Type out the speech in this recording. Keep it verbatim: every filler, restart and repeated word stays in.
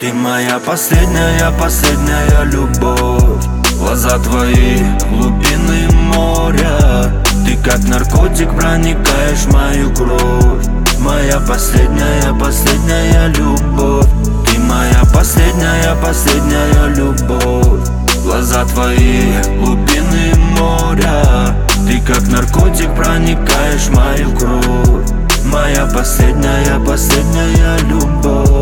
Ты моя последняя, последняя любовь. Глаза твои, глубины моря. Ты как наркотик проникаешь в мою кровь. Моя последняя, последняя любовь. Ты моя последняя, последняя любовь. Глаза твои, глубины моря. Ты как наркотик проникаешь в мою кровь. Моя последняя, последняя любовь.